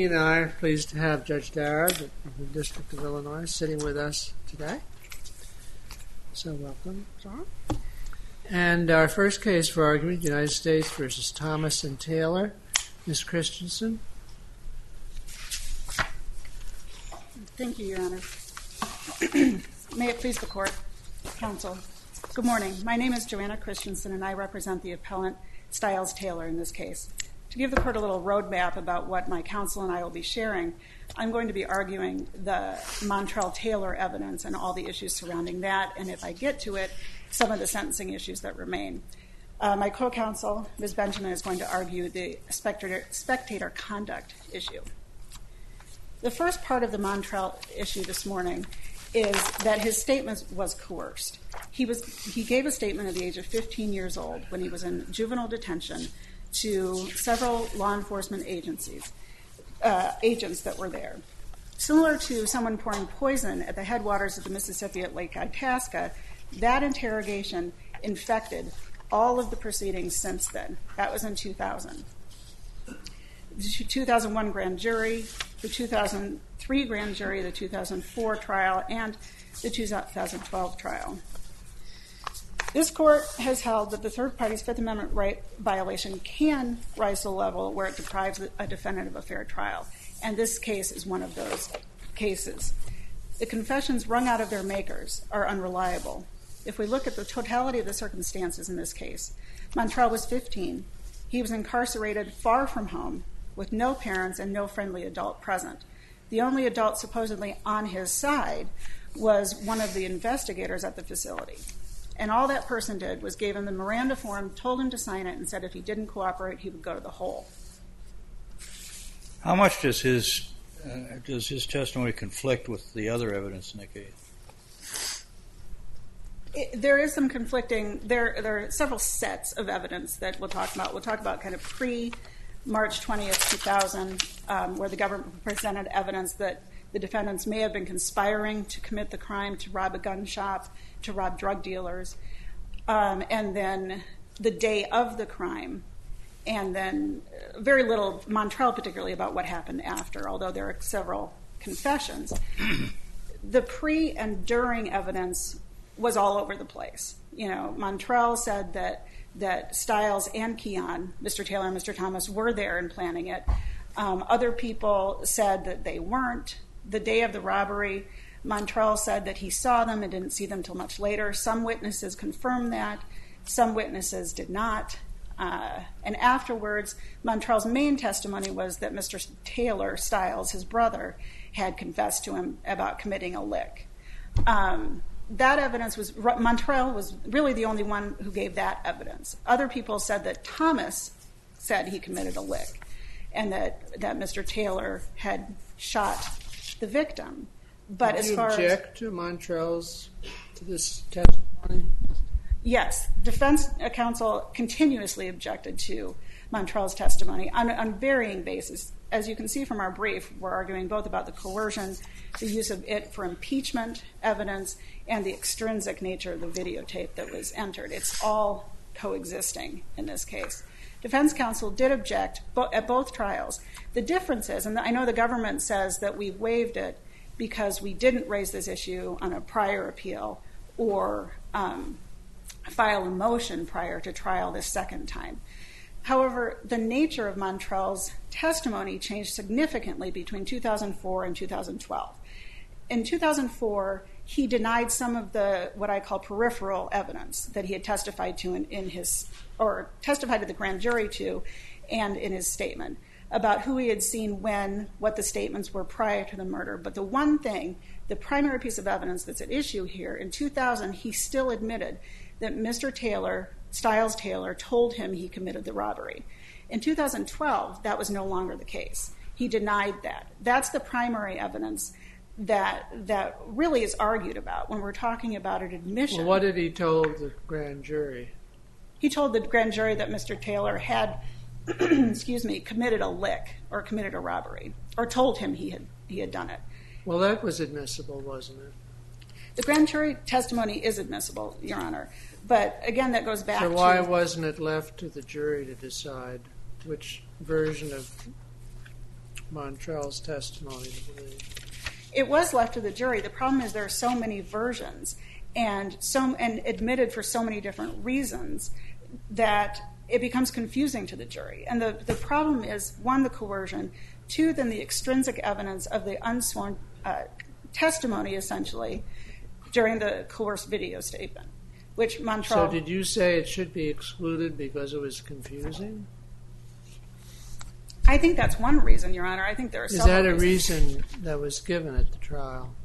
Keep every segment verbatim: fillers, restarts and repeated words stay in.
Dean and I are pleased to have Judge Dara of the District of Illinois sitting with us today. So welcome, John. And our first case for argument, United States v. Thomas and Taylor. Miz Christensen. Thank you, Your Honor. May it please the Court, Counsel. Good morning. My name is Joanna Christensen, and I represent the appellant Stiles Taylor in this case. To give the Court a little roadmap about what my counsel and I will be sharing, I'm going to be arguing the Montrell-Taylor evidence and all the issues surrounding that, and if I get to it, some of the sentencing issues that remain. Uh, my co-counsel, Miz Benjamin, is going to argue the spectator, spectator conduct issue. The first part of the Montrell issue this morning is that his statement was coerced. He was he gave a statement at the age of fifteen years old when he was in juvenile detention to several law enforcement agencies, uh, agents that were there. Similar to someone pouring poison at the headwaters of the Mississippi at Lake Itasca, that interrogation infected all of the proceedings since then. That was in two thousand. The two thousand one grand jury, the two thousand three grand jury, the two thousand four trial, and the two thousand twelve trial. This Court has held that the third party's Fifth Amendment right violation can rise to the level where it deprives a defendant of a fair trial, and this case is one of those cases. The confessions wrung out of their makers are unreliable. If we look at the totality of the circumstances in this case, Montrell was fifteen. He was incarcerated far from home with no parents and no friendly adult present. The only adult supposedly on his side was one of the investigators at the facility. And all that person did was gave him the Miranda form, told him to sign it, and said if he didn't cooperate, he would go to the hole. How much does his uh, does his testimony conflict with the other evidence in the case? It, there is some conflicting. There, there are several sets of evidence that we'll talk about. We'll talk about kind of pre-March twentieth, two thousand, um, where the government presented evidence that the defendants may have been conspiring to commit the crime, to rob a gun shop, to rob drug dealers, um, and then the day of the crime, and then very little, Montrell particularly, about what happened after, although there are several confessions. The pre and during evidence was all over the place. You know, Montrell said that that Stiles and Keon, Mister Taylor and Mister Thomas, were there and planning it. Um, other people said that they weren't. The day of the robbery, Montrell said that he saw them and didn't see them till much later. Some witnesses confirmed that. Some witnesses did not. Uh, and afterwards, Montrell's main testimony was that Mister Taylor, Stiles, his brother, had confessed to him about committing a lick. Um, that evidence was, Montrell was really the only one who gave that evidence. Other people said that Thomas said he committed a lick and that, that Mister Taylor had shot the victim. But Did as you far object as, to Montrell's, to this testimony? Yes, defense counsel continuously objected to Montrell's testimony on, on varying basis. As you can see from our brief, we're arguing both about the coercion, the use of it for impeachment evidence, and the extrinsic nature of the videotape that was entered. It's all coexisting in this case. Defense counsel did object bo- at both trials. The difference is, and I know the government says that we waived it because we didn't raise this issue on a prior appeal or um, file a motion prior to trial this second time. However, the nature of Montrell's testimony changed significantly between two thousand four and two thousand twelve. In two thousand four, he denied some of the, what I call peripheral evidence that he had testified to in, in his, or testified to the grand jury to, and in his statement about who he had seen when, what the statements were prior to the murder. But the one thing, the primary piece of evidence that's at issue here, in two thousand, he still admitted that Mister Taylor, Stiles Taylor, told him he committed the robbery. In two thousand twelve, that was no longer the case. He denied that. That's the primary evidence that that really is argued about when we're talking about an admission. Well, what did he tell the grand jury? He told the grand jury that Mister Taylor had, excuse me, committed a lick or committed a robbery, or told him he had he had done it. Well, that was admissible, wasn't it? The grand jury testimony is admissible, Your Honor. But again, that goes back to... So why wasn't it left to the jury to decide which version of Montrell's testimony to believe? It was left to the jury. The problem is there are so many versions and so and admitted for so many different reasons that it becomes confusing to the jury. And the, the problem is, one, the coercion, two, then the extrinsic evidence of the unsworn uh, testimony, essentially, during the coerced video statement, which Montrell... So did you say it should be excluded because it was confusing? I think that's one reason, Your Honor. I think there are Is several that a reasons. reason that was given at the trial?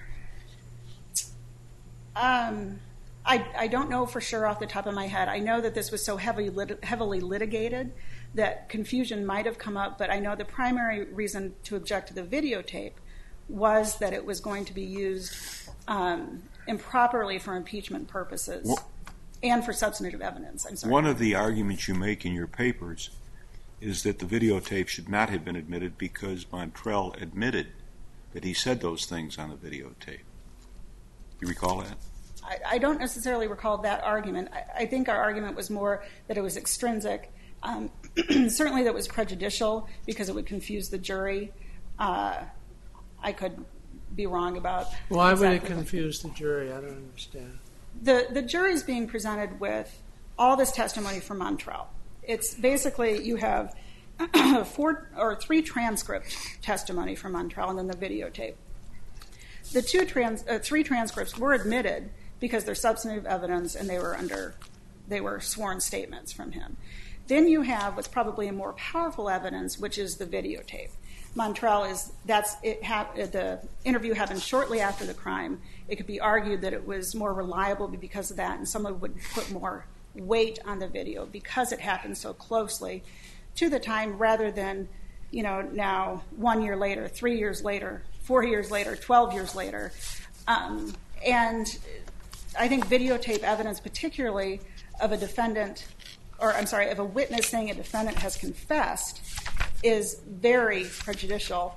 Um, I, I don't know for sure off the top of my head. I know that this was so heavily, lit, heavily litigated that confusion might have come up, but I know the primary reason to object to the videotape was that it was going to be used um, improperly for impeachment purposes well, and for substantive evidence. I'm sorry. One of the arguments you make in your papers is that the videotape should not have been admitted because Montrell admitted that he said those things on the videotape. You recall that? I, I don't necessarily recall that argument. I, I think our argument was more that it was extrinsic. Um, certainly that it was prejudicial because it would confuse the jury. Uh, I could be wrong about... Why exactly would it confuse the jury? I don't understand. The, the jury is being presented with all this testimony from Montrell. It's basically you have four or three transcript testimony from Montrell and then the videotape. The two trans, uh, three transcripts were admitted because they're substantive evidence and they were under, they were sworn statements from him. Then you have what's probably a more powerful evidence, which is the videotape. Montrell is that's it. Ha, the interview happened shortly after the crime. It could be argued that it was more reliable because of that, and someone would put more weight on the video because it happened so closely to the time, rather than, you know, now one year later, three years later, four years later, twelve years later. Um, and I think videotape evidence, particularly of a defendant, or I'm sorry, of a witness saying a defendant has confessed, is very prejudicial.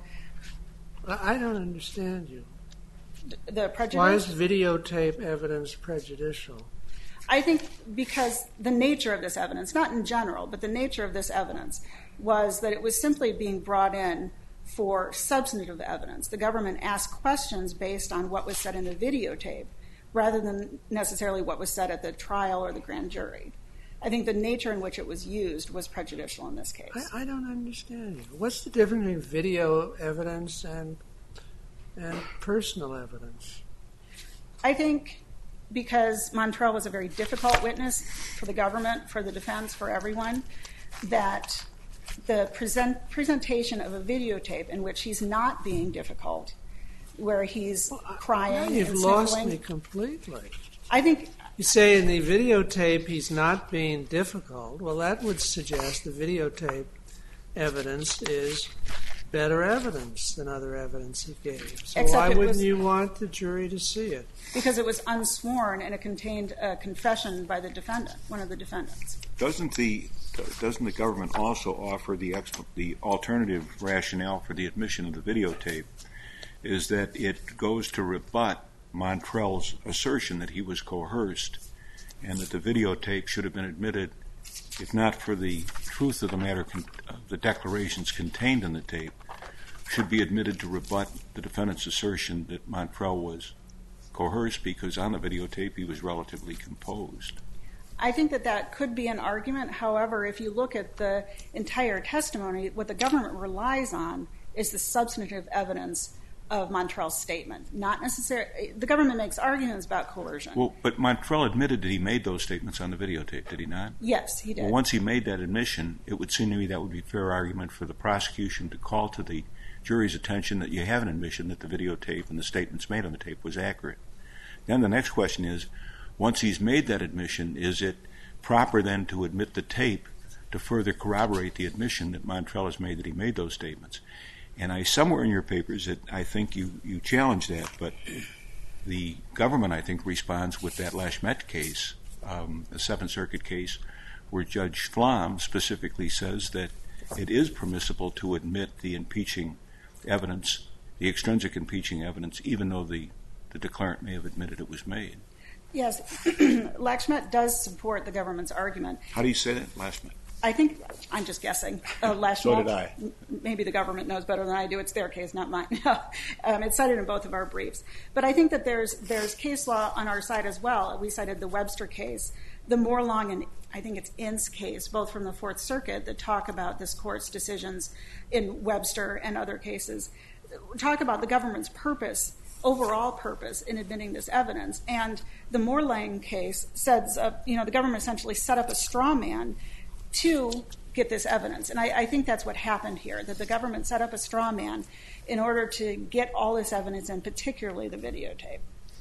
I don't understand you. The prejudice. Why is videotape evidence prejudicial? I think because the nature of this evidence, not in general, but the nature of this evidence was that it was simply being brought in for substantive evidence. The government asked questions based on what was said in the videotape rather than necessarily what was said at the trial or the grand jury. I think the nature in which it was used was prejudicial in this case. I, I don't understand you. What's the difference between video evidence and and personal evidence? I think because Montrell was a very difficult witness for the government, for the defense, for everyone, that the present, presentation of a videotape in which he's not being difficult, where he's well, crying you've and lost sniffling. me completely. I think you say in the videotape he's not being difficult. Well, that would suggest the videotape evidence is better evidence than other evidence he gave. So Except why wouldn't was, you want the jury to see it? Because it was unsworn and it contained a confession by the defendant, one of the defendants. Doesn't the doesn't the government also offer the the alternative rationale for the admission of the videotape is that it goes to rebut Montrell's assertion that he was coerced and that the videotape should have been admitted, if not for the truth of the matter, con- uh, the declarations contained in the tape, should be admitted to rebut the defendant's assertion that Montrell was coerced because on the videotape he was relatively composed. I think that that could be an argument. However, if you look at the entire testimony, what the government relies on is the substantive evidence of Montrell's statement. Not necessarily, the government makes arguments about coercion. Well, but Montrell admitted that he made those statements on the videotape, did he not? Yes, he did. Well, once he made that admission, it would seem to me that would be a fair argument for the prosecution to call to the jury's attention that you have an admission that the videotape and the statements made on the tape was accurate. Then the next question is, once he's made that admission, is it proper then to admit the tape to further corroborate the admission that Montrell has made that he made those statements? And I, somewhere in your papers, that I think you, you challenge that, but the government, I think, responds with that Lashmet case, um, a Seventh Circuit case, where Judge Flom specifically says that it is permissible to admit the impeaching evidence, the extrinsic impeaching evidence, even though the, the declarant may have admitted it was made. Yes, Lashmet does support the government's argument. How do you say that, Lashmet? I think, I'm just guessing, uh, Leschwald. So did I. Maybe the government knows better than I do. It's their case, not mine. um, it's cited in both of our briefs. But I think that there's there's case law on our side as well. We cited the Webster case, the Morlong and I think it's Ince case, both from the Fourth Circuit, that talk about this court's decisions in Webster and other cases. Talk about the government's purpose, overall purpose, in admitting this evidence. And the Morlong case says, uh, you know, the government essentially set up a straw man to get this evidence. And I, I think that's what happened here, that the government set up a straw man in order to get all this evidence, and particularly the videotape.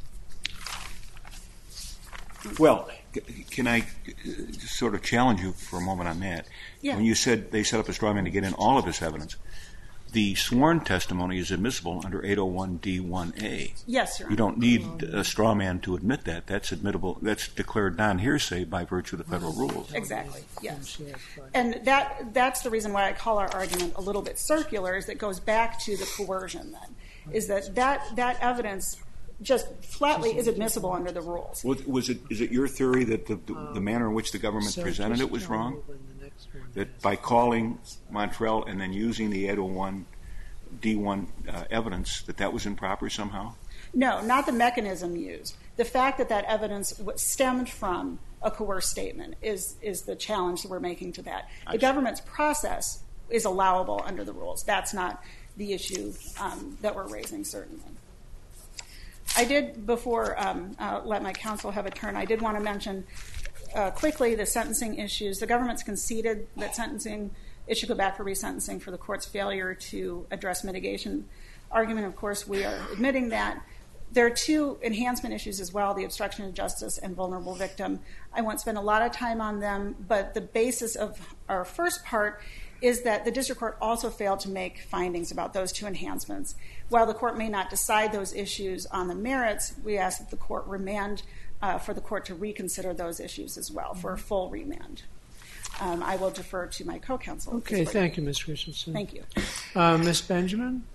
Well, can I sort of challenge you for a moment on that? Yeah. When you said they set up a straw man to get in all of this evidence, the sworn testimony is admissible under eight oh one D one A. Yes, Your Honor. You don't need a straw man to admit that. That's admittable. That's declared non-hearsay by virtue of the federal rules. Exactly, yes. And that that's the reason why I call our argument a little bit circular, is that it goes back to the coercion then, is that that, that evidence just flatly is admissible under the rules. Was, was it? Is it your theory that the, the, the manner in which the government presented it was wrong? That by calling Montrell and then using the eight oh one D one uh, evidence, that that was improper somehow? No, not the mechanism used. The fact that that evidence stemmed from a coerced statement is, is the challenge that we're making to that. The government's process is allowable under the rules. That's not the issue um, that we're raising, certainly. I did, before um, uh, let my counsel have a turn, I did want to mention uh, quickly the sentencing issues. The government's conceded that sentencing, it should go back for resentencing for the court's failure to address mitigation argument. Of course, we are admitting that. There are two enhancement issues as well, the obstruction of justice and vulnerable victim. I won't spend a lot of time on them, but the basis of our first part is that the district court also failed to make findings about those two enhancements. While the court may not decide those issues on the merits, we ask that the court remand uh, for the court to reconsider those issues as well, for a full remand. Um, I will defer to my co-counsel. Okay, thank you, Miz Christensen. Thank you. Uh, Miz Benjamin?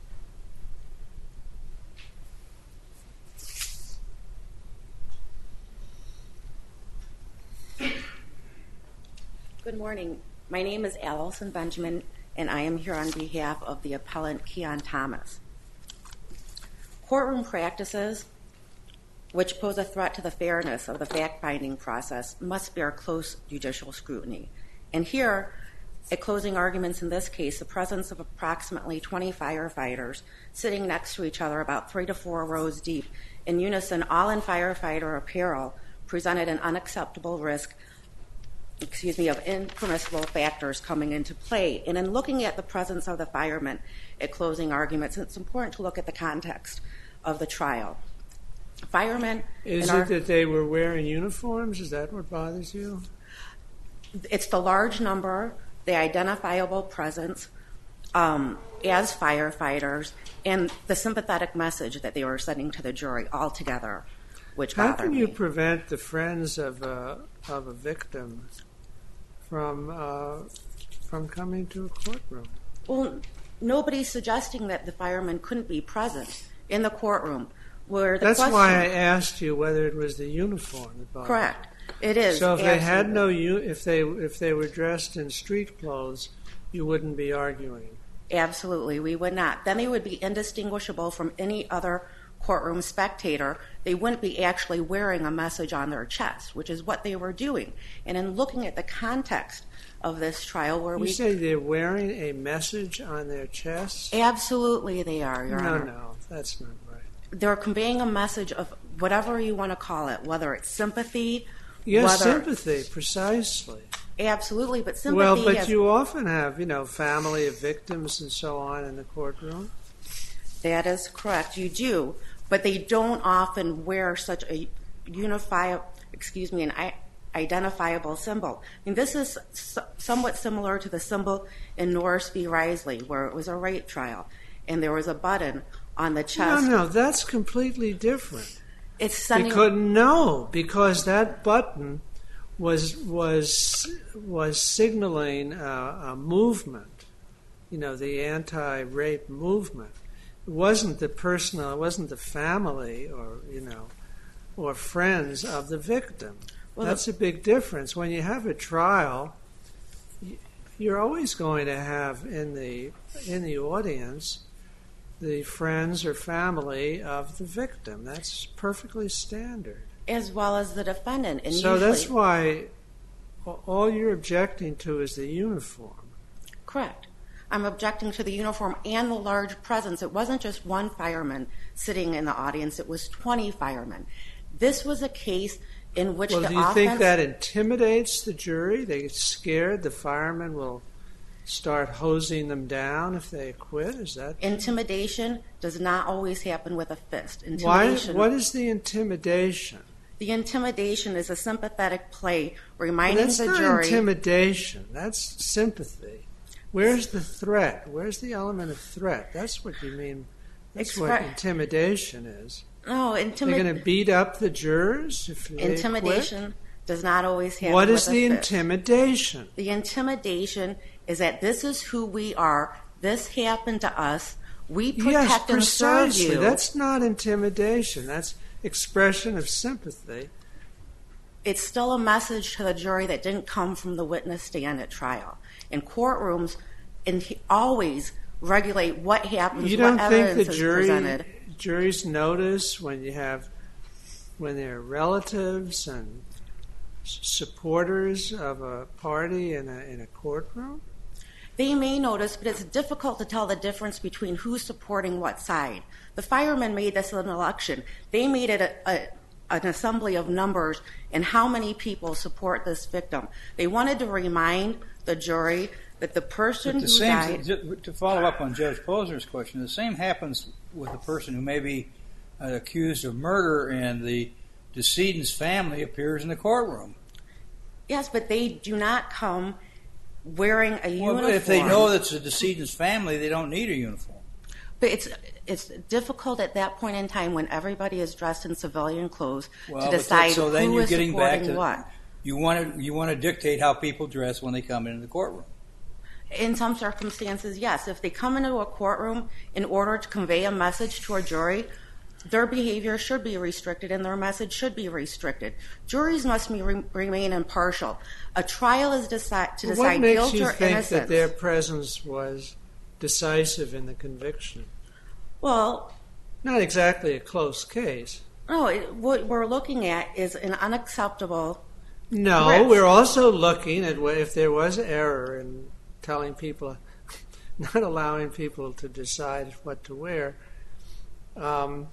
Good morning. My name is Allison Benjamin, and I am here on behalf of the appellant Keon Thomas. Courtroom practices, which pose a threat to the fairness of the fact-finding process, must bear close judicial scrutiny. And here, at closing arguments in this case, the presence of approximately twenty firefighters sitting next to each other about three to four rows deep in unison, all in firefighter apparel, presented an unacceptable risk excuse me, of impermissible factors coming into play. And in looking at the presence of the firemen at closing arguments, it's important to look at the context of the trial. Firemen... Is it our, that they were wearing uniforms? Is that what bothers you? It's the large number, the identifiable presence um, as firefighters, and the sympathetic message that they were sending to the jury altogether, which bothered me. How can you prevent the friends of a, of a victim from uh, from coming to a courtroom? Well, nobody's suggesting that the firemen couldn't be present in the courtroom. Where the That's question, why I asked you whether it was the uniform that bothered. Correct. It is. So if absolutely. they had no, if they if they were dressed in street clothes, you wouldn't be arguing. Absolutely, we would not. Then they would be indistinguishable from any other courtroom spectator. They wouldn't be actually wearing a message on their chest, which is what they were doing. And in looking at the context of this trial, where you we you say they're wearing a message on their chest? Absolutely, they are. Your no, Honor. no, that's not right. They're conveying a message of whatever you want to call it, whether it's sympathy. Yes, whether, sympathy, precisely. Absolutely, but sympathy. Well, but has, you often have, you know, family of victims and so on in the courtroom. That is correct. You do, but they don't often wear such a unifiable, excuse me, an identifiable symbol. I mean, this is somewhat similar to the symbol in Norris v. Risley, where it was a rape trial, and there was a button on the chest. No, no, that's completely different. It's sending. Because no, because that button was was was signaling a, a movement. You know, the anti-rape movement. It wasn't the personal. It wasn't the family, or you know, or friends of the victim. Well, That's a big difference. When you have a trial, you're always going to have in the in the audience the friends or family of the victim. That's perfectly standard. As well as the defendant. And so usually, that's why all you're objecting to is the uniform. Correct. I'm objecting to the uniform and the large presence. It wasn't just one fireman sitting in the audience. It was twenty firemen. This was a case in which well, the do you offense... think that intimidates the jury? They get scared the firemen will start hosing them down if they quit? Is that... Intimidation does not always happen with a fist. Why? Intimidation... What is the intimidation? The intimidation is a sympathetic play reminding well, that's the not jury... intimidation. That's sympathy. Where's the threat? Where's the element of threat? That's what you mean. That's Expre- what intimidation is. No, They're intimidation... going to beat up the jurors if they Intimidation quit? does not always happen What with is a the fist. intimidation? The intimidation is that this is who we are. This happened to us. We protect yes, and serve precisely. you. That's not intimidation. That's expression of sympathy. It's still a message to the jury that didn't come from the witness stand at trial. In courtrooms, and he always regulate what happens, You don't what think evidence the is jury presented. juries notice when you have when they're relatives and s- supporters of a party in a in a courtroom? They may notice, but it's difficult to tell the difference between who's supporting what side. The firemen made this an election. They made it a, a, an assembly of numbers and how many people support this victim. They wanted to remind the jury that the person But the who same, died... to follow up on Judge Posner's question, the same happens with a person who may be uh, accused of murder and the decedent's family appears in the courtroom. Yes, but they do not come wearing a Well, uniform. if they know that's the decedent's family, they don't need a uniform. But it's it's difficult at that point in time when everybody is dressed in civilian clothes Well, to but that- decide so then who you're is getting back supporting to what. you want to you want to dictate how people dress when they come into the courtroom. In some circumstances, yes. If they come into a courtroom in order to convey a message to a jury, their behavior should be restricted and their message should be restricted. Juries must be, re- remain impartial. A trial is deci- to Well, decide what makes guilt you or think innocence. that their presence was decisive in the conviction? Well, Not exactly a close case. no, it, what we're looking at is an unacceptable... No, Risk. we're also looking at wh- if there was error in telling people, not allowing people to decide what to wear. Um,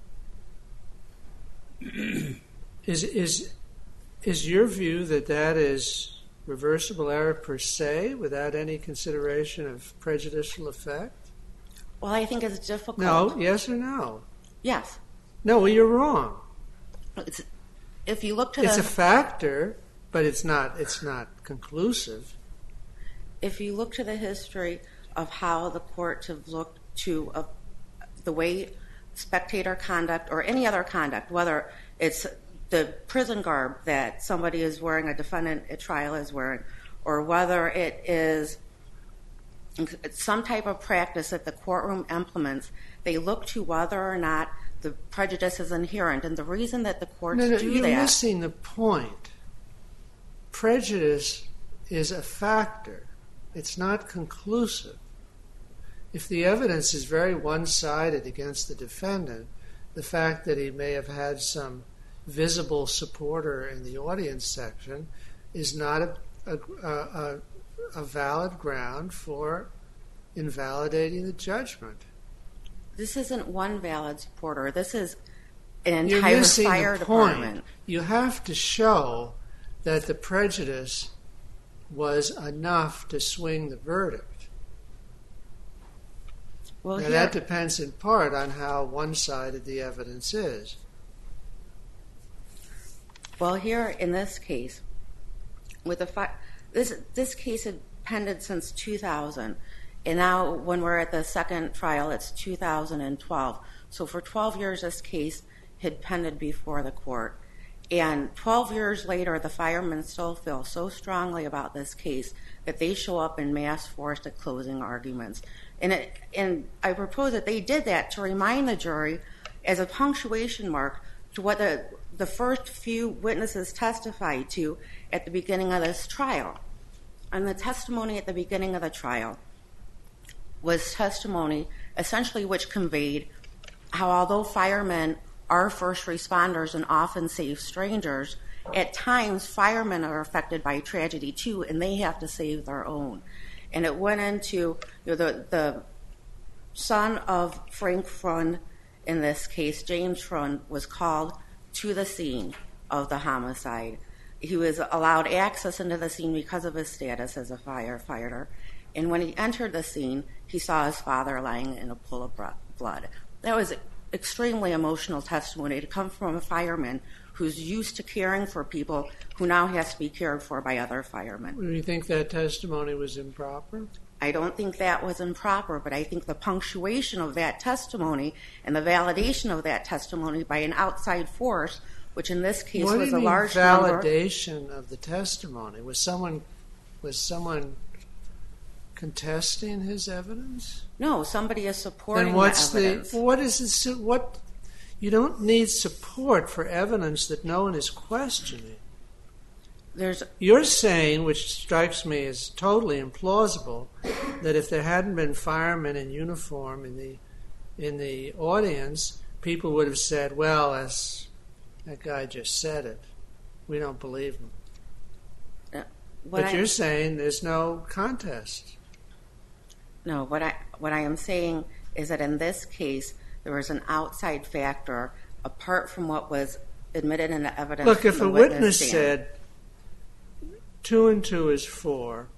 is is is your view that that is reversible error per se, without any consideration of prejudicial effect? Well, I think it's difficult. No, yes or no? Yes. No, well, you're wrong. It's, if you look to It's the... a factor, but it's not. It's not conclusive. If you look to the history of how the courts have looked to uh, the way spectator conduct or any other conduct, whether it's the prison garb that somebody is wearing, a defendant at trial is wearing, or whether it is some type of practice that the courtroom implements, they look to whether or not the prejudice is inherent. And the reason that the courts No, no, do you're that... missing the point. Prejudice is a factor. It's not conclusive. If the evidence is very one-sided against the defendant, the fact that he may have had some visible supporter in the audience section is not a, a, a, a valid ground for invalidating the judgment. This isn't one valid supporter. This is an You're entire missing fire the point. department. You have to show that the prejudice was enough to swing the verdict. Well, now, here, that depends in part on how one-sided the evidence is. well, here in this case, with the fi- this this case had pended since two thousand, and now when we're at the second trial, it's two thousand twelve. So for twelve years, this case had pended before the court. And twelve years later, the firemen still feel so strongly about this case that they show up in mass force at closing arguments. And, it, and I propose that they did that to remind the jury, as a punctuation mark, to what the, the first few witnesses testified to at the beginning of this trial. And the testimony at the beginning of the trial was testimony essentially which conveyed how although firemen are first responders and often save strangers, at times firemen are affected by tragedy too, and they have to save their own. And it went into, you know, the, the son of Frank Frun, in this case, James Frun, was called to the scene of the homicide. He was allowed access into the scene because of his status as a firefighter. And when he entered the scene, he saw his father lying in a pool of blood. That was extremely emotional testimony to come from a fireman who's used to caring for people who now has to be cared for by other firemen. Do you think that testimony was improper? I don't think that was improper, but I think the punctuation of that testimony and the validation of that testimony by an outside force, which in this case what was do you a mean large validation number. of the testimony? Was someone was someone contesting his evidence? No, somebody is supporting then what's the evidence. The, what is this, what? You don't need support for evidence that no one is questioning. There's, You're saying, which strikes me as totally implausible, that if there hadn't been firemen in uniform in the in the audience, people would have said, "Well, as that guy just said it, we don't believe him." uh, But I, you're saying there's no contest. No, what I what I am saying is that in this case there was an outside factor apart from what was admitted in the evidence. Look, if from a the witness witness stand. said two and two is four,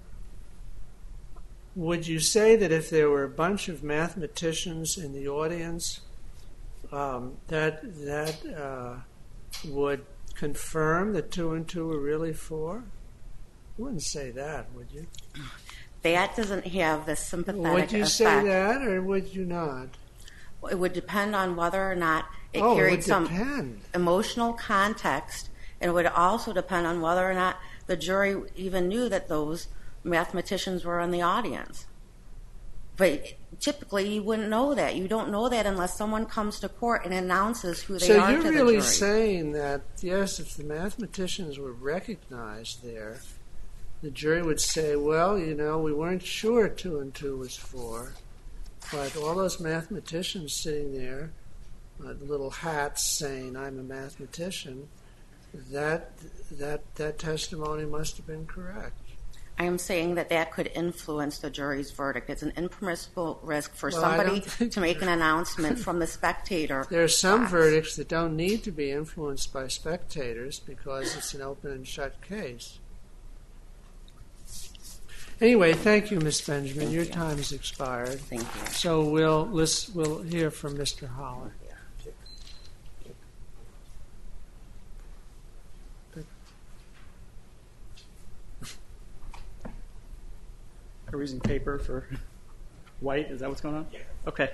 would you say that if there were a bunch of mathematicians in the audience, um, that that uh, would confirm that two and two are really four? You wouldn't say that, would you? That doesn't have the sympathetic Would you effect. say that, or would you not? It would depend on whether or not it oh, it carried would some depend. emotional context, and it would also depend on whether or not the jury even knew that those mathematicians were in the audience. But typically you wouldn't know that. You don't know that unless someone comes to court and announces who they so are to the jury. So you're really saying that, yes, if the mathematicians were recognized there, the jury would say, well, you know, we weren't sure two and two was four, but all those mathematicians sitting there, uh, little hats saying, I'm a mathematician, that that that testimony must have been correct. I am saying that that could influence the jury's verdict. It's an impermissible risk for well, somebody to make an announcement from the spectator. There are some box. verdicts that don't need to be influenced by spectators because it's an open and shut case. Anyway, thank you, Miz Benjamin. Thank Your you. time has expired. Thank you. So we'll listen, we'll hear from Mister Holler. Are we using paper for white? Is that what's going on? Yeah. Okay.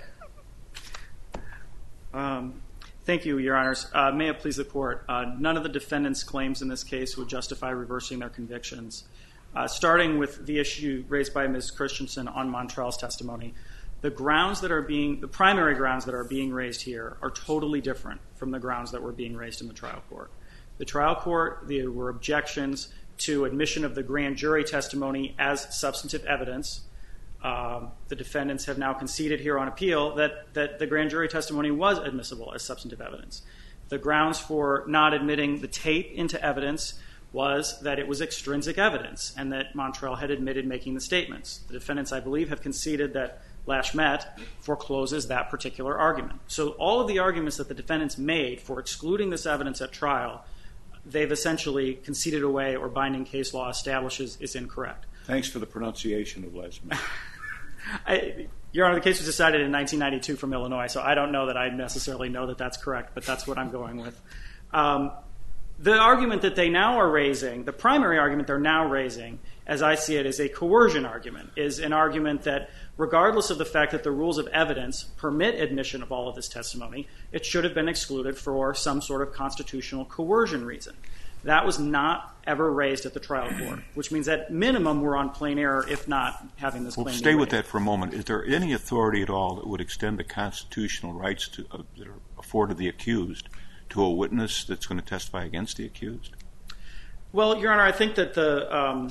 Um, thank you, Your Honors. Uh, may it please the Court. Uh, none of the defendants' claims in this case would justify reversing their convictions. Uh, starting with the issue raised by Miz Christensen on Montrell's testimony, the grounds that are being, the primary grounds that are being raised here are totally different from the grounds that were being raised in the trial court. The trial court, there were objections to admission of the grand jury testimony as substantive evidence. Um, the defendants have now conceded here on appeal that, that the grand jury testimony was admissible as substantive evidence. The grounds for not admitting the tape into evidence was that it was extrinsic evidence and that Montrell had admitted making the statements. The defendants, I believe, have conceded that Lashmet forecloses that particular argument. So all of the arguments that the defendants made for excluding this evidence at trial, they've essentially conceded away or binding case law establishes is incorrect. Thanks for the pronunciation of Lashmet. I, Your Honor, the case was decided in nineteen ninety-two from Illinois, so I don't know that I necessarily know that that's correct, but that's what I'm going with. Um, the argument that they now are raising, the primary argument they're now raising, as I see it, is a coercion argument, is an argument that regardless of the fact that the rules of evidence permit admission of all of this testimony, it should have been excluded for some sort of constitutional coercion reason. That was not ever raised at the trial court, which means at minimum we're on plain error, if not having this well, claim. Stay with that for a moment. Is there any authority at all that would extend the constitutional rights to, uh, that are afforded the accused to a witness that's going to testify against the accused? Well, Your Honor, I think that the um,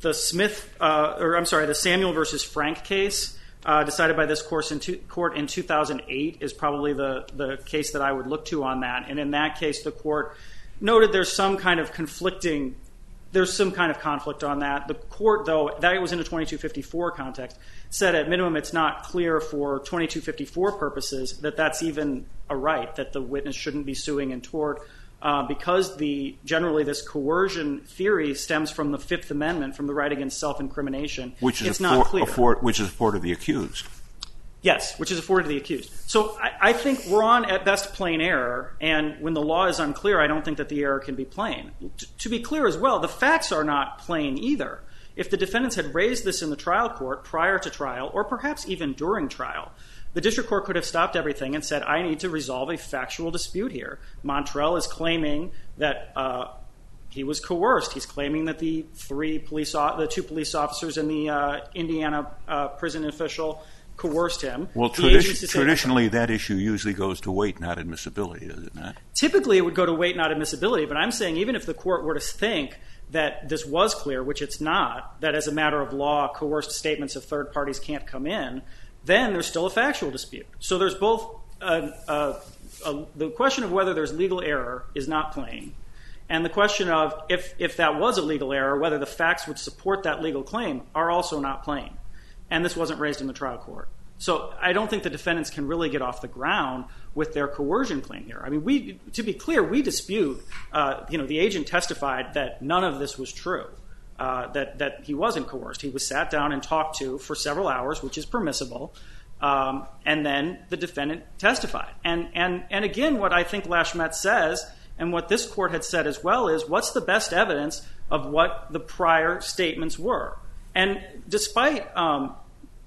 the Smith, uh, or I'm sorry, the Samuel versus Frank case uh, decided by this court in, two, court in two thousand eight is probably the, the case that I would look to on that. And in that case, the court noted there's some kind of conflicting, there's some kind of conflict on that. The court, though, that was in a twenty-two fifty-four context, said at minimum it's not clear for twenty-two fifty-four purposes that that's even a right, that the witness shouldn't be suing in tort. Uh, because the generally this coercion theory stems from the Fifth Amendment, from the right against self-incrimination, which is it's a not for, clear. A for, which is afforded the accused. Yes, which is afforded to the accused. So I, I think we're on, at best, plain error, and when the law is unclear, I don't think that the error can be plain. T- to be clear as well, the facts are not plain either. If the defendants had raised this in the trial court prior to trial, or perhaps even during trial, the district court could have stopped everything and said, I need to resolve a factual dispute here. Montrell is claiming that uh, he was coerced. He's claiming that the three police, the two police officers and the uh, Indiana uh, prison official coerced him. Well, tradi- traditionally, that issue usually goes to weight, not admissibility, does it not? Typically, it would go to weight, not admissibility. But I'm saying even if the court were to think that this was clear, which it's not, that as a matter of law, coerced statements of third parties can't come in, then there's still a factual dispute. So there's both a, a, a, the question of whether there's legal error is not plain, and the question of if, if that was a legal error, whether the facts would support that legal claim are also not plain. And this wasn't raised in the trial court. So I don't think the defendants can really get off the ground with their coercion claim here. I mean, we, to be clear, we dispute, uh, you know, the agent testified that none of this was true. Uh, that, that he wasn't coerced. He was sat down and talked to for several hours, which is permissible, um, and then the defendant testified. And, and, and again, what I think Lashmet says, and what this court had said as well, is what's the best evidence of what the prior statements were? And despite um,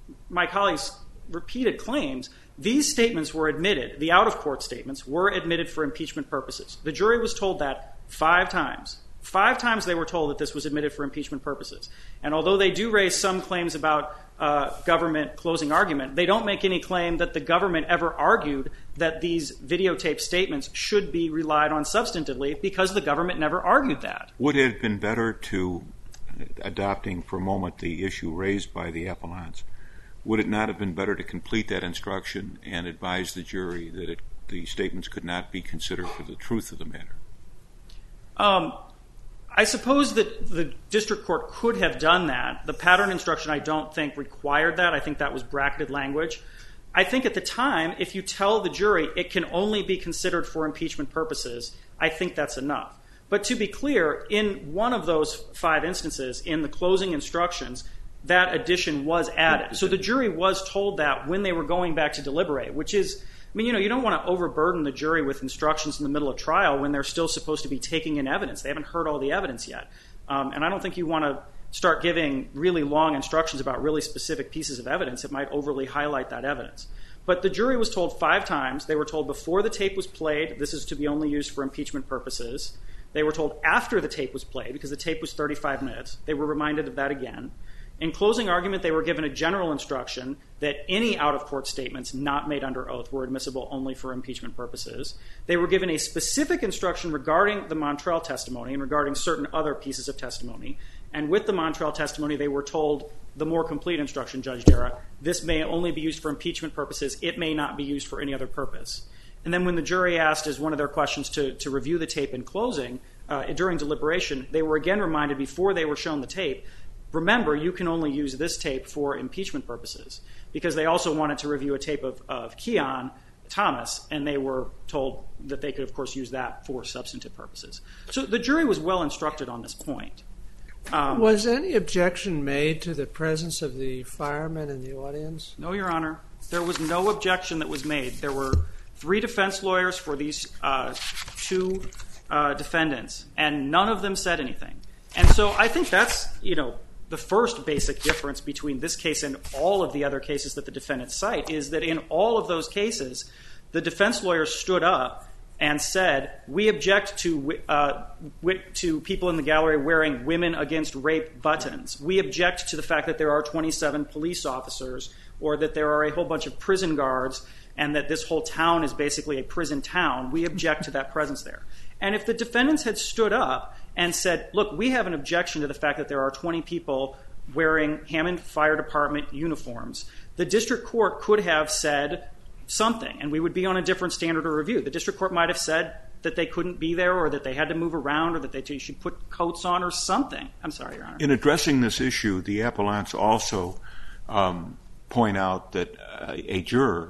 my colleague's repeated claims, these statements were admitted, the out-of-court statements were admitted for impeachment purposes. The jury was told that five times. Five times they were told that this was admitted for impeachment purposes. And although they do raise some claims about uh, government closing argument, they don't make any claim that the government ever argued that these videotape statements should be relied on substantively, because the government never argued that. Would it have been better to, adopting for a moment the issue raised by the appellants, would it not have been better to complete that instruction and advise the jury that it, the statements could not be considered for the truth of the matter? Um, I suppose that the district court could have done that. The pattern instruction, I don't think, required that. I think that was bracketed language. I think at the time, if you tell the jury it can only be considered for impeachment purposes, I think that's enough. But to be clear, in one of those five instances, in the closing instructions, that addition was added. So the jury was told that when they were going back to deliberate, which is, I mean, you know, you don't want to overburden the jury with instructions in the middle of trial when they're still supposed to be taking in evidence. They haven't heard all the evidence yet. Um, and I don't think you want to start giving really long instructions about really specific pieces of evidence. It might overly highlight that evidence. But the jury was told five times. They were told before the tape was played, this is to be only used for impeachment purposes. They were told after the tape was played, because the tape was thirty-five minutes. They were reminded of that again. In closing argument, they were given a general instruction that any out-of-court statements not made under oath were admissible only for impeachment purposes. They were given a specific instruction regarding the Montrell testimony and regarding certain other pieces of testimony. And with the Montrell testimony, they were told the more complete instruction, Judge Dara, this may only be used for impeachment purposes. It may not be used for any other purpose. And then when the jury asked as one of their questions to, to review the tape in closing, uh, during deliberation, they were again reminded before they were shown the tape, remember, you can only use this tape for impeachment purposes, because they also wanted to review a tape of, of Keon Thomas, and they were told that they could, of course, use that for substantive purposes. So the jury was well instructed on this point. Um, was any objection made to the presence of the firemen in the audience? No, Your Honor. There was no objection that was made. There were three defense lawyers for these uh, two uh, defendants, and none of them said anything. And so I think that's, you know, the first basic difference between this case and all of the other cases that the defendants cite is that in all of those cases, the defense lawyers stood up and said, we object to uh, to people in the gallery wearing women against rape buttons. We object to the fact that there are twenty-seven police officers, or that there are a whole bunch of prison guards, and that this whole town is basically a prison town. We object to that presence there. And if the defendants had stood up and said, look, we have an objection to the fact that there are twenty people wearing Hammond Fire Department uniforms. The district court could have said something, and we would be on a different standard of review. The district court might have said that they couldn't be there, or that they had to move around, or that they should put coats on, or something. I'm sorry, Your Honor. In addressing this issue, the appellants also um, point out that uh, a juror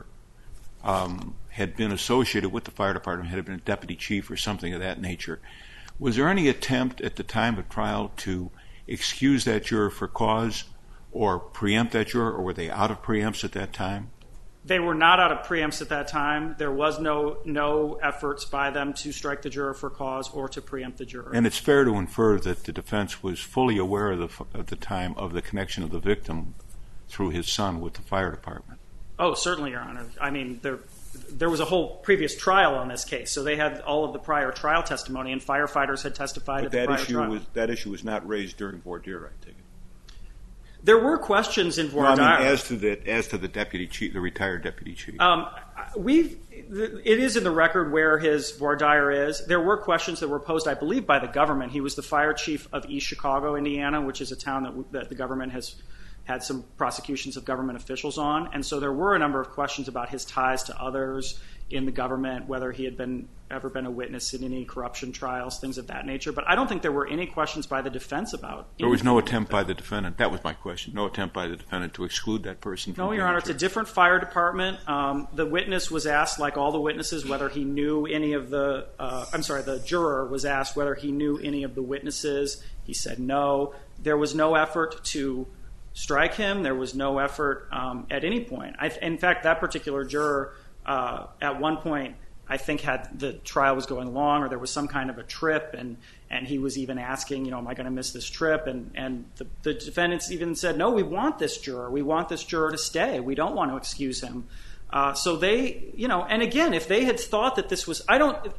um, had been associated with the fire department, had been a deputy chief or something of that nature. Was there any attempt at the time of trial to excuse that juror for cause or preempt that juror, or were they out of preempts at that time? They were not out of preempts at that time. There was no no efforts by them to strike the juror for cause or to preempt the juror. And it's fair to infer that the defense was fully aware of the, at the time of the connection of the victim through his son with the fire department. Oh, certainly, Your Honor. I mean, there there was a whole previous trial on this case, so they had all of the prior trial testimony, and firefighters had testified but at the that prior issue trial. Was, that issue was not raised during voir dire, I take it. There were questions in voir no, I mean, dire. as to the as to the deputy chief, the retired deputy chief. Um, we it is in the record where his voir dire is. There were questions that were posed, I believe, by the government. He was the fire chief of East Chicago, Indiana, which is a town that, that the government has had some prosecutions of government officials on. And so there were a number of questions about his ties to others in the government, whether he had been ever been a witness in any corruption trials, things of that nature. But I don't think there were any questions by the defense about There was no attempt by the defendant. That was my question. No attempt by the defendant to exclude that person from No, Your Honor, it's a different fire department. Um, the witness was asked, like all the witnesses, whether he knew any of the, uh, I'm sorry, the juror was asked whether he knew any of the witnesses. He said no. There was no effort to strike him. There was no effort um, at any point. I, in fact, that particular juror, uh, at one point, I think had the trial was going along, or there was some kind of a trip, and, and he was even asking, you know, am I going to miss this trip? And, and the, the defendants even said, no, we want this juror. We want this juror to stay. We don't want to excuse him. Uh, so they, you know, and again, if they had thought that this was, I don't,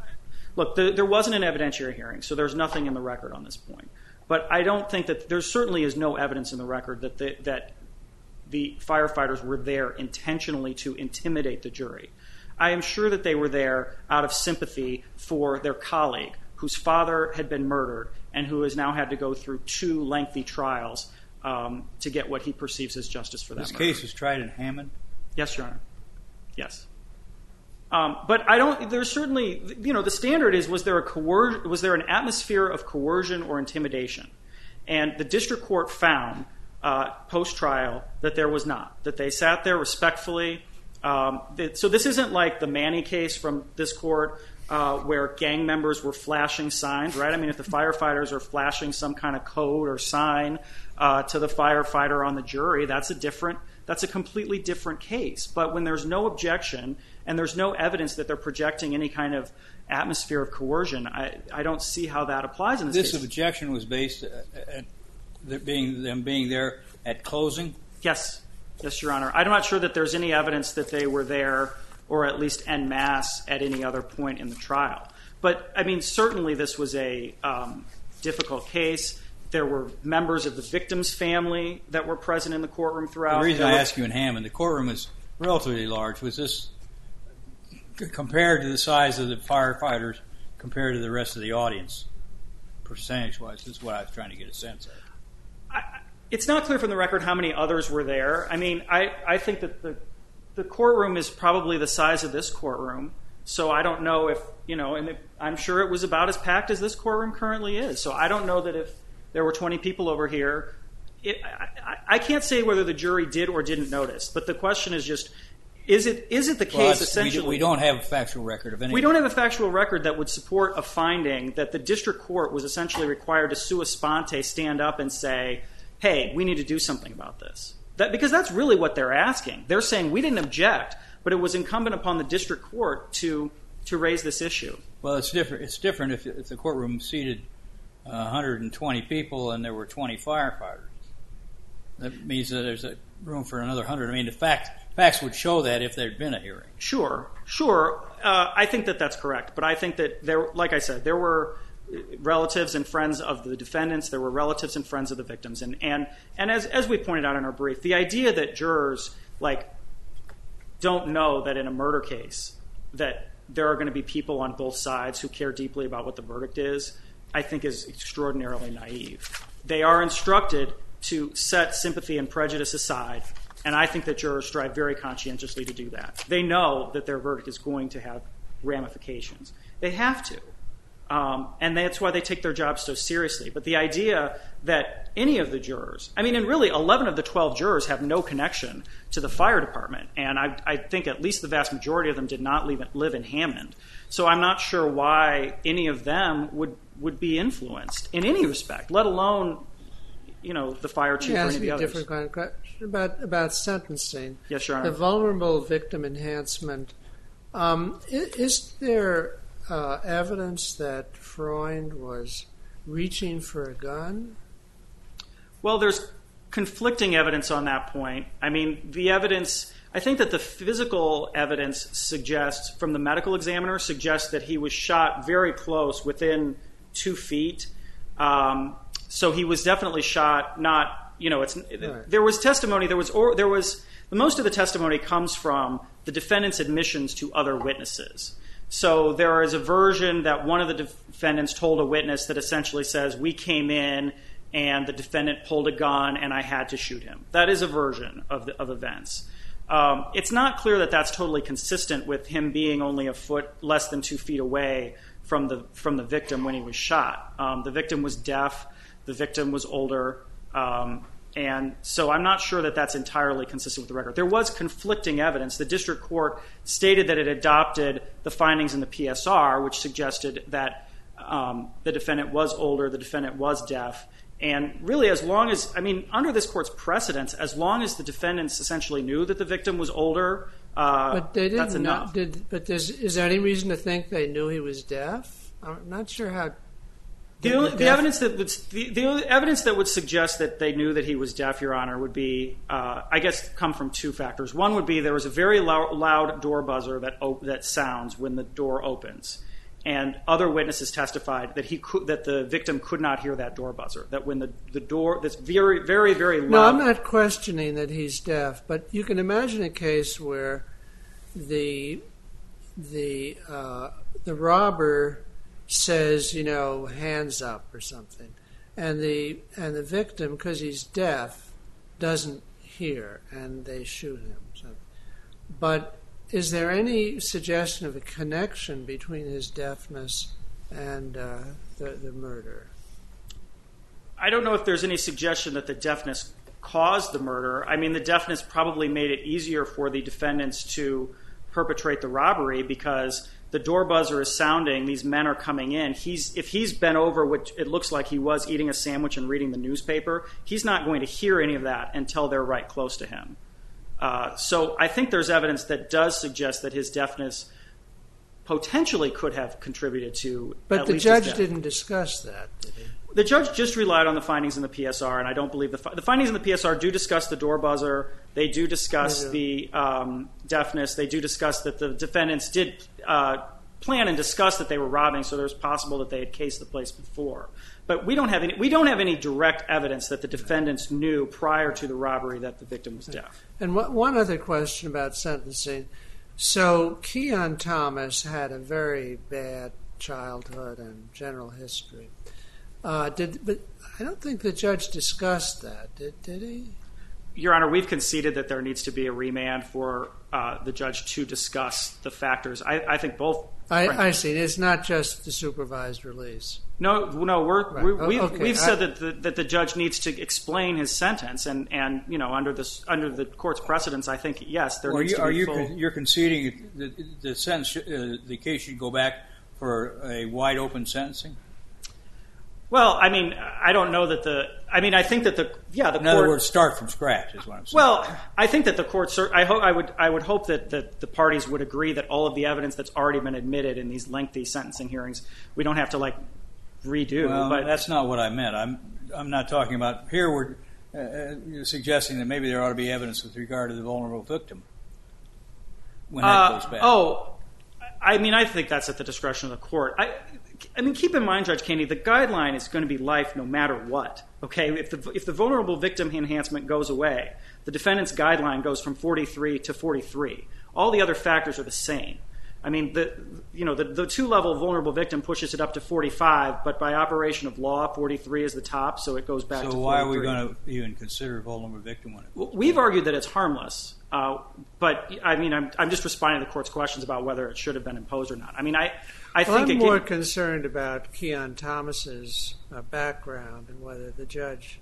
look, the, there wasn't an evidentiary hearing, so there's nothing in the record on this point. But I don't think that, there certainly is no evidence in the record that the, that the firefighters were there intentionally to intimidate the jury. I am sure that they were there out of sympathy for their colleague whose father had been murdered and who has now had to go through two lengthy trials um, to get what he perceives as justice for that This murder. case was tried in Hammond? Yes, Your Honor. Yes. Um, but I don't, there's certainly, you know, the standard is, was there a coer- was there an atmosphere of coercion or intimidation? And the district court found, uh, post-trial, that there was not, that they sat there respectfully. Um, that, so this isn't like the Manny case from this court, uh, where gang members were flashing signs, right? I mean, if the firefighters are flashing some kind of code or sign uh, to the firefighter on the jury, that's a different, that's a completely different case. But when there's no objection and there's no evidence that they're projecting any kind of atmosphere of coercion, I, I don't see how that applies in this, this case. This objection was based at the being, them being there at closing? Yes. Yes, Your Honor. I'm not sure that there's any evidence that they were there, or at least en masse, at any other point in the trial. But, I mean, certainly this was a um, difficult case. There were members of the victim's family that were present in the courtroom throughout. The reason there I were... ask you in Hammond, the courtroom is relatively large. Was this compared to the size of the firefighters compared to the rest of the audience, percentage-wise? This is what I was trying to get a sense of. I, it's not clear from the record how many others were there. I mean, I, I think that the the courtroom is probably the size of this courtroom, so I don't know if, you know, and it, I'm sure it was about as packed as this courtroom currently is. So I don't know that if there were twenty people over here, it, I, I can't say whether the jury did or didn't notice. But the question is just, is it is it the case well, essentially? We, we don't have a factual record of any. We don't have a factual record that would support a finding that the district court was essentially required to sua sponte, stand up and say, hey, we need to do something about this. That, because that's really what they're asking. They're saying we didn't object, but it was incumbent upon the district court to to raise this issue. Well, it's different. It's different if, if the courtroom seated uh, one hundred twenty people and there were twenty firefighters. That means that there's a room for another one hundred. I mean, the fact, facts would show that if there had been a hearing. Sure, sure. Uh, I think that that's correct. But I think that there, like I said, there were relatives and friends of the defendants. There were relatives and friends of the victims. And and, and as as we pointed out in our brief, the idea that jurors like don't know that in a murder case that there are going to be people on both sides who care deeply about what the verdict is I think, is extraordinarily naive. They are instructed to set sympathy and prejudice aside, and I think that jurors strive very conscientiously to do that. They know that their verdict is going to have ramifications. They have to. Um, and that's why they take their jobs so seriously. But the idea that any of the jurors, I mean, and really eleven of the twelve jurors have no connection to the fire department, and I, I think at least the vast majority of them did not live, live in Hammond. So I'm not sure why any of them would, would be influenced in any respect, let alone, you know, the fire chief or any of the others. Different kind of question about, about sentencing. Yes, Your Honor. The vulnerable victim enhancement. Um, is, is there uh, evidence that Freund was reaching for a gun? Well, there's conflicting evidence on that point. I mean, the evidence, I think that the physical evidence suggests, from the medical examiner, suggests that he was shot very close, within two feet. Um, so he was definitely shot, not, you know, it's, right. There was testimony, there was, or, there was, most of the testimony comes from the defendant's admissions to other witnesses. So there is a version that one of the defendants told a witness that essentially says, we came in and the defendant pulled a gun and I had to shoot him. That is a version of, the, of events. Um, it's not clear that that's totally consistent with him being only a foot, less than two feet away from the, from the victim when he was shot. Um, the victim was deaf. The victim was older. Um, and so I'm not sure that that's entirely consistent with the record. There was conflicting evidence. The district court stated that it adopted the findings in the P S R, which suggested that um, the defendant was older, the defendant was deaf. And really, as long as, I mean, under this court's precedence, as long as the defendants essentially knew that the victim was older, uh, but they didn't that's enough. Know, did, but is there any reason to think they knew he was deaf? I'm not sure how. The, only, the evidence that would the, the evidence that would suggest that they knew that he was deaf, Your Honor, would be, uh, I guess, come from two factors. One would be there was a very loud, loud door buzzer that op- that sounds when the door opens. And other witnesses testified that he could, that the victim could not hear that door buzzer. That when the, the door, that's very, very, very loud. No, I'm not questioning that he's deaf, but you can imagine a case where the the uh, the robber says, you know, hands up or something, and the and the victim, because he's deaf, doesn't hear, and they shoot him. So, but is there any suggestion of a connection between his deafness and uh, the, the murder? I don't know if there's any suggestion that the deafness caused the murder. I mean, the deafness probably made it easier for the defendants to perpetrate the robbery because the door buzzer is sounding, these men are coming in. He's, if he's bent over, which it looks like he was, eating a sandwich and reading the newspaper, he's not going to hear any of that until they're right close to him. Uh, so I think there's evidence that does suggest that his deafness potentially could have contributed to. But at the least judge his death. didn't discuss that, did he? The judge just relied on the findings in the P S R, and I don't believe the fi- the findings in the P S R do discuss the door buzzer. They do discuss the um, deafness. They do discuss that the defendants did uh, plan and discuss that they were robbing, so there's possible that they had cased the place before. But we don't have any. We don't have any direct evidence that the defendants knew prior to the robbery that the victim was deaf. And what, one other question about sentencing. So Keon Thomas had a very bad childhood and general history. Uh, did but I don't think the judge discussed that. Did did he? Your Honor, we've conceded that there needs to be a remand for uh, the judge to discuss the factors. I, I think both. I, I see. It's not just the supervised release. No, no. We're, Right. we're, we've Okay. we've I- said that the, that the judge needs to explain his sentence, and, and you know under this under the court's precedence, I think yes, there Well, needs you, to are be you full. con- you're conceding the, the sentence, uh, the case should go back for a wide open sentencing? Well, I mean, I don't know that the. I mean, I think that the. Yeah, the In court. other words, start from scratch is what I'm saying. Well, I think that the court. cer- I hope. I would. I would hope that, that the parties would agree that all of the evidence that's already been admitted in these lengthy sentencing hearings, we don't have to like redo. Well, but that's not what I meant. I'm I'm not talking about here. We're uh, you're suggesting that maybe there ought to be evidence with regard to the vulnerable victim when that Uh, goes back. Oh, I mean, I think that's at the discretion of the court. I, I mean, keep in mind, Judge Kennedy, the guideline is going to be life no matter what. Okay, if the if the vulnerable victim enhancement goes away, the defendant's guideline goes from forty-three to forty-three. All the other factors are the same. I mean, the you know the, the two-level vulnerable victim pushes it up to forty-five, but by operation of law, forty-three is the top, so it goes back so to why forty-three. are we going to even consider vulnerable victim when it Well, we've argued that it's harmless, uh, but I mean, I'm, I'm just responding to the court's questions about whether it should have been imposed or not. I mean, I, I well, think I'm it more can, concerned about Keon Thomas's uh, background and whether the judge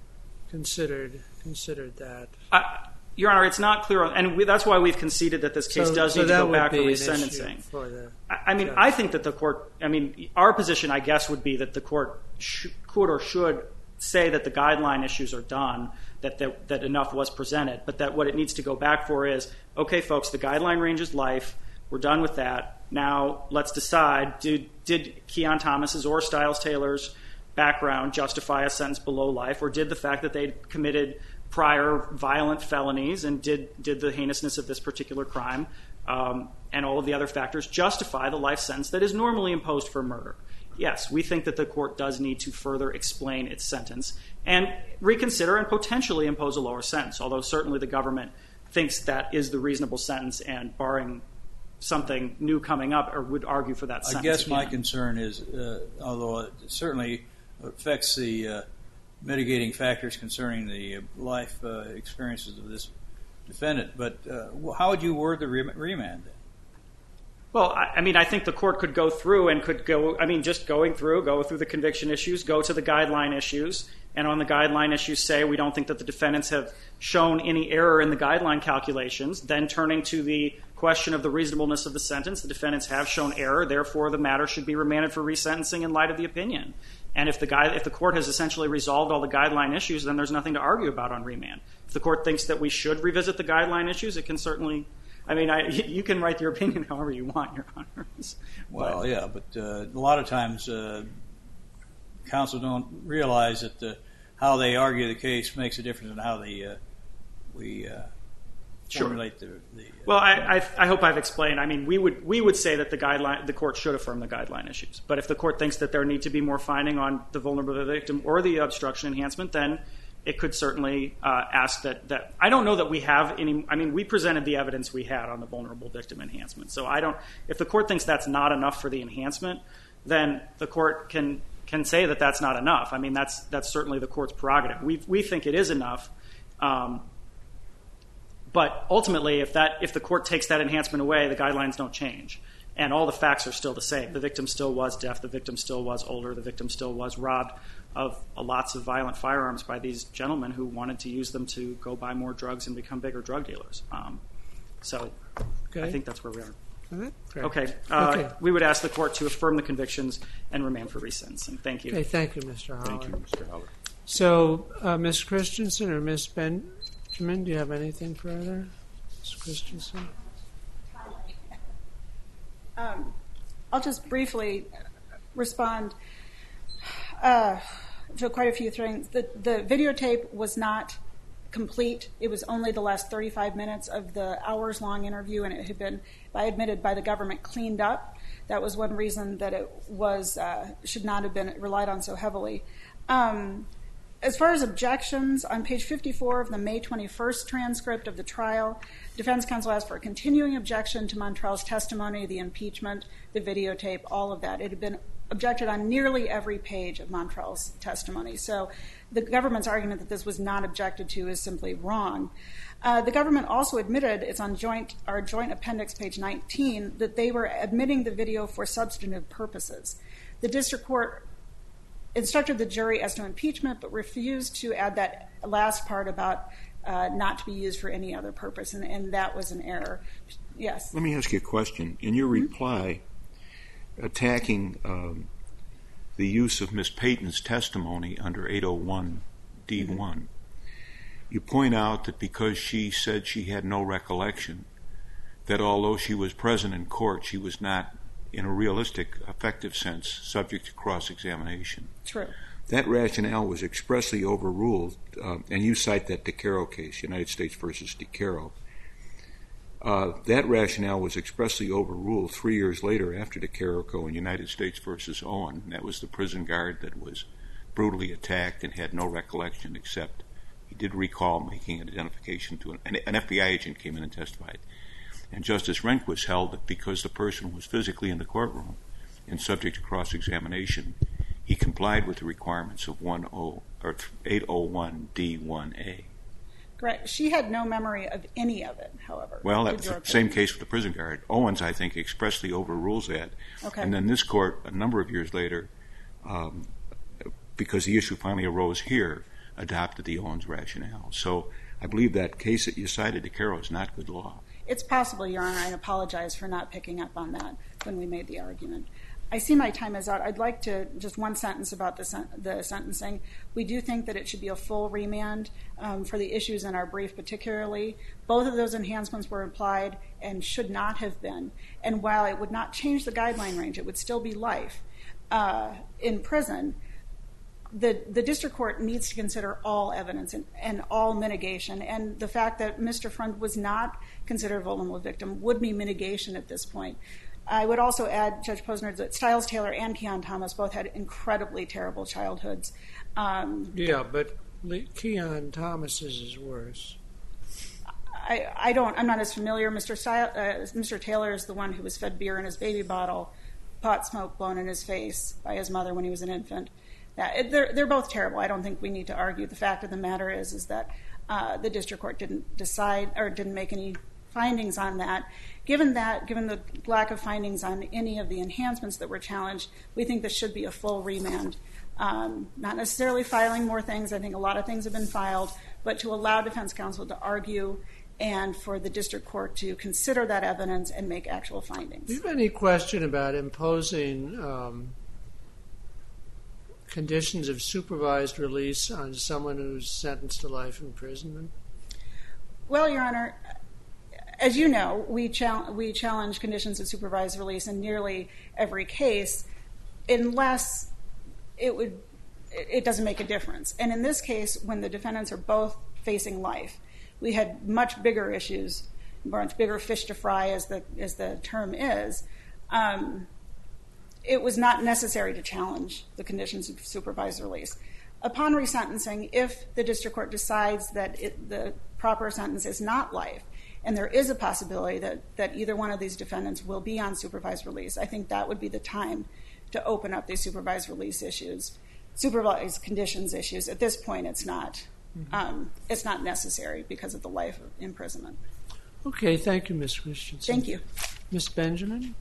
considered considered that. I, Your Honor, it's not clear, and we, that's why we've conceded that this case So- does so need to that go would back for be an resentencing. issue for the I, I mean, judge. I think that the court, I mean, our position, I guess, would be that the court sh- could or should say that the guideline issues are done, that, that that enough was presented, but that what it needs to go back for is, okay, folks, the guideline range is life. We're done with that. Now let's decide, did, did Keon Thomas's or Stiles Taylor's background justify a sentence below life, or did the fact that they committed prior violent felonies and did did the heinousness of this particular crime um, and all of the other factors justify the life sentence that is normally imposed for murder? Yes, we think that the court does need to further explain its sentence and reconsider and potentially impose a lower sentence, although certainly the government thinks that is the reasonable sentence, and barring something new coming up, or would argue for that sentence. I guess my again. concern is, uh, although it certainly affects the uh, mitigating factors concerning the uh, life uh, experiences of this defendant, but uh, how would you word the re- remand then? Well, I, I mean, I think the court could go through and could go, I mean, just going through, go through the conviction issues, go to the guideline issues, and on the guideline issues say we don't think that the defendants have shown any error in the guideline calculations, then turning to the question of the reasonableness of the sentence. The defendants have shown error, therefore the matter should be remanded for resentencing in light of the opinion. And if the guy, if the court has essentially resolved all the guideline issues, then there's nothing to argue about on remand. If the court thinks that we should revisit the guideline issues, it can certainly, I mean, I, you can write your opinion however you want, Your Honors. Well, But- yeah, but uh, a lot of times uh, counsel don't realize that the, how they argue the case makes a difference in how they uh, we uh, Sure. formulate the. the uh, Well, I, I, I hope I've explained. I mean, we would we would say that the guideline, the court should affirm the guideline issues. But if the court thinks that there need to be more finding on the vulnerable victim or the obstruction enhancement, then it could certainly uh, ask that, that. I don't know that we have any. I mean, we presented the evidence we had on the vulnerable victim enhancement. So I don't. If the court thinks that's not enough for the enhancement, then the court can can say that that's not enough. I mean, that's that's certainly the court's prerogative. We we think it is enough. Um, But ultimately, if that if the court takes that enhancement away, the guidelines don't change, and all the facts are still the same. The victim still was deaf. The victim still was older. The victim still was robbed of uh, lots of violent firearms by these gentlemen who wanted to use them to go buy more drugs and become bigger drug dealers. Um, so Okay. I think that's where we are. All right, great. Okay. Uh, Okay. We would ask the court to affirm the convictions and remand for resentencing. Thank you. Okay, thank you, Mister Holler. Thank you, Mister Haller. So, uh, Miz Christensen or Miz Benjamin, do you have anything further? Miz Christensen? Um, I'll just briefly respond uh, to quite a few things. The, the videotape was not complete. It was only the last thirty-five minutes of the hours-long interview, and it had been, I admitted, by the government cleaned up. That was one reason that it was uh, should not have been relied on so heavily. Um, As far as objections, on page fifty-four of the May twenty-first transcript of the trial, defense counsel asked for a continuing objection to Montrell's testimony, the impeachment, the videotape, all of that. It had been objected on nearly every page of Montrell's testimony. So the government's argument that this was not objected to is simply wrong. Uh, the government also admitted, it's on joint our joint appendix, page nineteen, that they were admitting the video for substantive purposes. The district court instructed the jury as to impeachment, but refused to add that last part about uh, not to be used for any other purpose, and, and that was an error. Yes? Let me ask you a question. In your Mm-hmm. reply, attacking um, the use of Miz Payton's testimony under eight oh one D one, mm-hmm. you point out that because she said she had no recollection, that although she was present in court, she was not, in a realistic, effective sense, subject to cross-examination. True. That rationale was expressly overruled, uh, and you cite that DeCaro case, United States versus DeCaro. Uh, that rationale was expressly overruled three years later after DeCaro in United States versus Owen. That was the prison guard that was brutally attacked and had no recollection, except he did recall making an identification to an, an F B I agent came in and testified. And Justice Rehnquist held that because the person was physically in the courtroom and subject to cross-examination, he complied with the requirements of eight oh one D one A. Correct. She had no memory of any of it, however. Well, that's the same case with the prison guard. Owens, I think, expressly overrules that. Okay. And then this court, a number of years later, um, because the issue finally arose here, adopted the Owens rationale. So I believe that case that you cited, DeCaro, is not good law. It's possible, Your Honor. I apologize for not picking up on that when we made the argument. I see my time is out. I'd like to just one sentence about the, sen- the sentencing. We do think that it should be a full remand um, for the issues in our brief particularly. Both of those enhancements were applied and should not have been. And while it would not change the guideline range, it would still be life uh, in prison. The, the district court needs to consider all evidence and, and all mitigation. And the fact that Mister Freund was not considered a vulnerable victim would be mitigation at this point. I would also add, Judge Posner, that Stiles Taylor and Keon Thomas both had incredibly terrible childhoods. Um, yeah, but Keon Thomas's is worse. I, I don't. I'm not as familiar. Mister Stile, uh, Mister Taylor is the one who was fed beer in his baby bottle, pot smoke blown in his face by his mother when he was an infant. Yeah, it, they're they're both terrible. I don't think we need to argue. The fact of the matter is, is that uh, the district court didn't decide or didn't make any findings on that. Given that, given the lack of findings on any of the enhancements that were challenged, we think this should be a full remand. Um, not necessarily filing more things. I think a lot of things have been filed, but to allow defense counsel to argue and for the district court to consider that evidence and make actual findings. Do you have any question about imposing um, conditions of supervised release on someone who's sentenced to life imprisonment? Well, Your Honor, as you know, we, chal- we challenge conditions of supervised release in nearly every case unless it would it doesn't make a difference. And in this case, when the defendants are both facing life, we had much bigger issues, much bigger fish to fry, as the as the term is. Um, it was not necessary to challenge the conditions of supervised release. Upon resentencing, if the district court decides that it, the proper sentence is not life, and there is a possibility that, that either one of these defendants will be on supervised release, I think that would be the time to open up these supervised release issues, supervised conditions issues. At this point, it's not. Mm-hmm. Um, it's not necessary because of the life of imprisonment. Okay, thank you, Miz Christensen. Thank you. Miz Benjamin?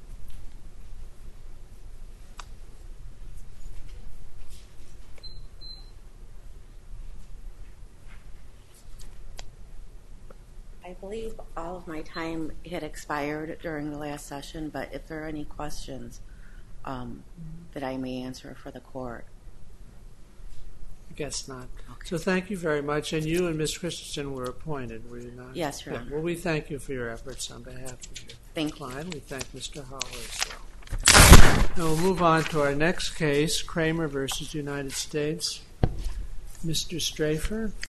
I believe all of my time had expired during the last session, but if there are any questions um, that I may answer for the court. I guess not. Okay. So thank you very much. And you and Miz Christensen were appointed, were you not? Yes, Your yeah. Honor. Well, we thank you for your efforts on behalf of your Thank client. you. We thank Mister Holler as well. Now we'll move on to our next case, Kramer versus United States. Mister Strafer.